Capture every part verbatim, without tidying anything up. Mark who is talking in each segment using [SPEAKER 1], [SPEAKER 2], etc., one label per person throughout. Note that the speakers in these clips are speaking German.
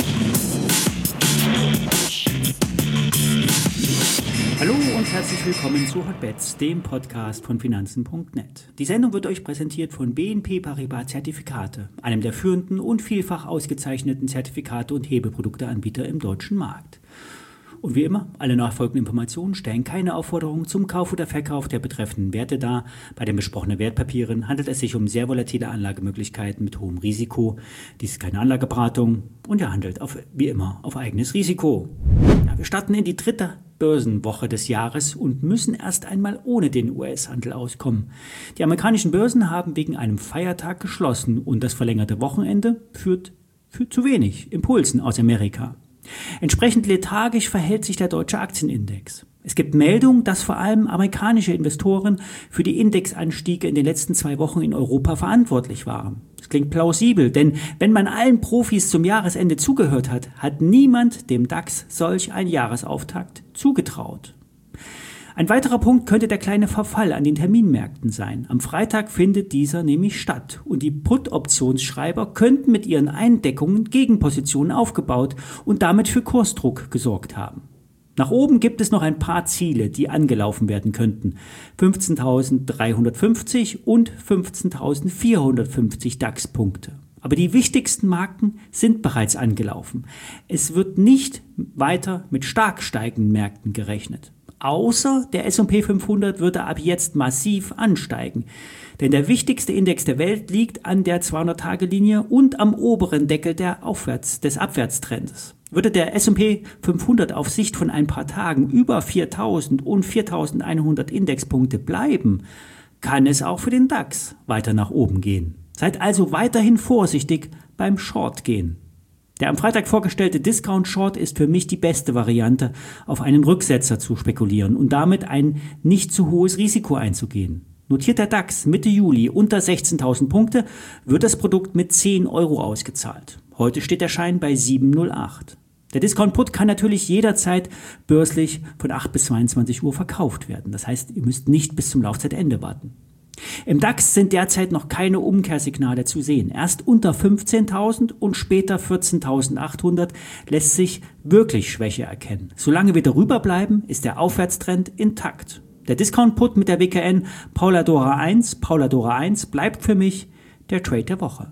[SPEAKER 1] Hallo und herzlich willkommen zu Hotbets, dem Podcast von Finanzen punkt net. Die Sendung wird euch präsentiert von B N P Paribas Zertifikate, einem der führenden und vielfach ausgezeichneten Zertifikate- und Hebelprodukteanbieter im deutschen Markt. Und wie immer, alle nachfolgenden Informationen stellen keine Aufforderung zum Kauf oder Verkauf der betreffenden Werte dar. Bei den besprochenen Wertpapieren handelt es sich um sehr volatile Anlagemöglichkeiten mit hohem Risiko. Dies ist keine Anlageberatung und er handelt auf, wie immer auf eigenes Risiko. Ja, wir starten in die dritte Börsenwoche des Jahres und müssen erst einmal ohne den U S-Handel auskommen. Die amerikanischen Börsen haben wegen einem Feiertag geschlossen und das verlängerte Wochenende führt, führt zu wenig Impulsen aus Amerika. Entsprechend lethargisch verhält sich der deutsche Aktienindex. Es gibt Meldungen, dass vor allem amerikanische Investoren für die Indexanstiege in den letzten zwei Wochen in Europa verantwortlich waren. Das klingt plausibel, denn wenn man allen Profis zum Jahresende zugehört hat, hat niemand dem DAX solch einen Jahresauftakt zugetraut. Ein weiterer Punkt könnte der kleine Verfall an den Terminmärkten sein. Am Freitag findet dieser nämlich statt und die Put-Optionsschreiber könnten mit ihren Eindeckungen Gegenpositionen aufgebaut und damit für Kursdruck gesorgt haben. Nach oben gibt es noch ein paar Ziele, die angelaufen werden könnten. fünfzehntausenddreihundertfünfzig und fünfzehntausendvierhundertfünfzig DAX-Punkte. Aber die wichtigsten Marken sind bereits angelaufen. Es wird nicht weiter mit stark steigenden Märkten gerechnet. Außer der S und P fünfhundert würde ab jetzt massiv ansteigen. Denn der wichtigste Index der Welt liegt an der zweihundert-Tage-Linie und am oberen Deckel der Aufwärts, des Abwärtstrends. Würde der S und P fünfhundert auf Sicht von ein paar Tagen über viertausend und viertausendeinhundert Indexpunkte bleiben, kann es auch für den DAX weiter nach oben gehen. Seid also weiterhin vorsichtig beim Short gehen. Der am Freitag vorgestellte Discount Short ist für mich die beste Variante, auf einen Rücksetzer zu spekulieren und damit ein nicht zu hohes Risiko einzugehen. Notiert der DAX Mitte Juli unter sechzehntausend Punkte, wird das Produkt mit zehn Euro ausgezahlt. Heute steht der Schein bei sieben Komma null acht. Der Discount Put kann natürlich jederzeit börslich von acht bis zweiundzwanzig Uhr verkauft werden. Das heißt, ihr müsst nicht bis zum Laufzeitende warten. Im DAX sind derzeit noch keine Umkehrsignale zu sehen. Erst unter fünfzehntausend und später vierzehntausendachthundert lässt sich wirklich Schwäche erkennen. Solange wir darüber bleiben, ist der Aufwärtstrend intakt. Der Discount-Put mit der W K N Pauladora eins, Pauladora eins bleibt für mich der Trade der Woche.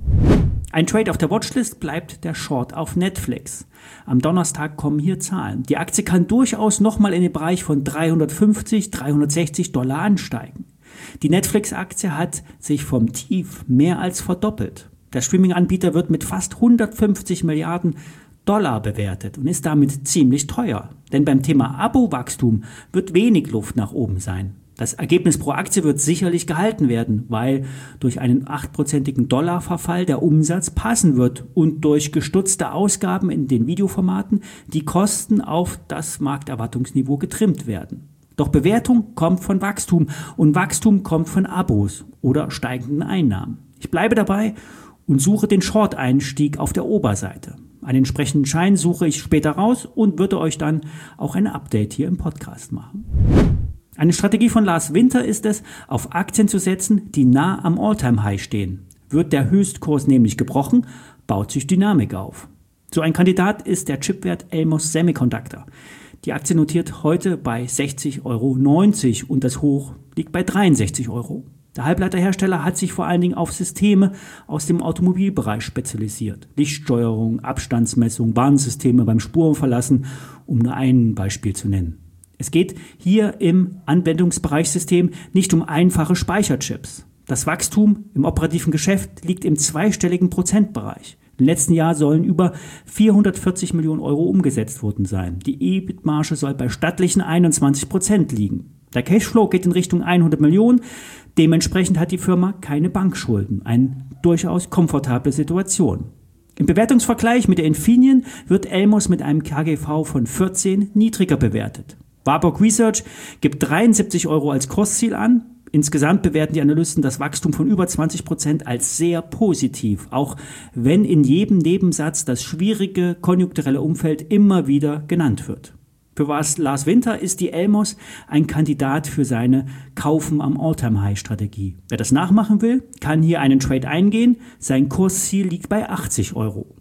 [SPEAKER 1] Ein Trade auf der Watchlist bleibt der Short auf Netflix. Am Donnerstag kommen hier Zahlen. Die Aktie kann durchaus nochmal in den Bereich von dreihundertfünfzig, dreihundertsechzig Dollar ansteigen. Die Netflix-Aktie hat sich vom Tief mehr als verdoppelt. Der Streaming-Anbieter wird mit fast hundertfünfzig Milliarden Dollar bewertet und ist damit ziemlich teuer. Denn beim Thema Abo-Wachstum wird wenig Luft nach oben sein. Das Ergebnis pro Aktie wird sicherlich gehalten werden, weil durch einen achtprozentigen Dollarverfall der Umsatz passen wird und durch gestutzte Ausgaben in den Videoformaten die Kosten auf das Markterwartungsniveau getrimmt werden. Doch Bewertung kommt von Wachstum und Wachstum kommt von Abos oder steigenden Einnahmen. Ich bleibe dabei und suche den Short-Einstieg auf der Oberseite. Einen entsprechenden Schein suche ich später raus und würde euch dann auch ein Update hier im Podcast machen. Eine Strategie von Lars Winter ist es, auf Aktien zu setzen, die nah am All-Time-High stehen. Wird der Höchstkurs nämlich gebrochen, baut sich Dynamik auf. So ein Kandidat ist der Chipwert Elmos Semiconductor. Die Aktie notiert heute bei sechzig Euro neunzig und das Hoch liegt bei dreiundsechzig Euro. Der Halbleiterhersteller hat sich vor allen Dingen auf Systeme aus dem Automobilbereich spezialisiert. Lichtsteuerung, Abstandsmessung, Warnsysteme beim Spurenverlassen, um nur ein Beispiel zu nennen. Es geht hier im Anwendungsbereichssystem nicht um einfache Speicherchips. Das Wachstum im operativen Geschäft liegt im zweistelligen Prozentbereich. Im letzten Jahr sollen über vierhundertvierzig Millionen Euro umgesetzt worden sein. Die E B I T-Marge soll bei stattlichen einundzwanzig Prozent liegen. Der Cashflow geht in Richtung hundert Millionen. Dementsprechend hat die Firma keine Bankschulden. Eine durchaus komfortable Situation. Im Bewertungsvergleich mit der Infineon wird Elmos mit einem K G V von vierzehn niedriger bewertet. Warburg Research gibt dreiundsiebzig Euro als Kursziel an. Insgesamt bewerten die Analysten das Wachstum von über zwanzig Prozent als sehr positiv, auch wenn in jedem Nebensatz das schwierige konjunkturelle Umfeld immer wieder genannt wird. Für was Lars Winter ist die Elmos ein Kandidat für seine Kaufen am All-Time-High-Strategie. Wer das nachmachen will, kann hier einen Trade eingehen. Sein Kursziel liegt bei achtzig Euro.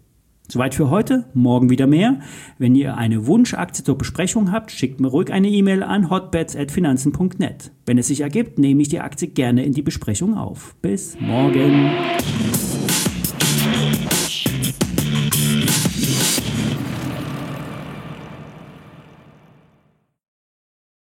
[SPEAKER 1] Soweit für heute, morgen wieder mehr. Wenn ihr eine Wunschaktie zur Besprechung habt, schickt mir ruhig eine E-Mail an hotbets at finanzen punkt net. Wenn es sich ergibt, nehme ich die Aktie gerne in die Besprechung auf. Bis morgen.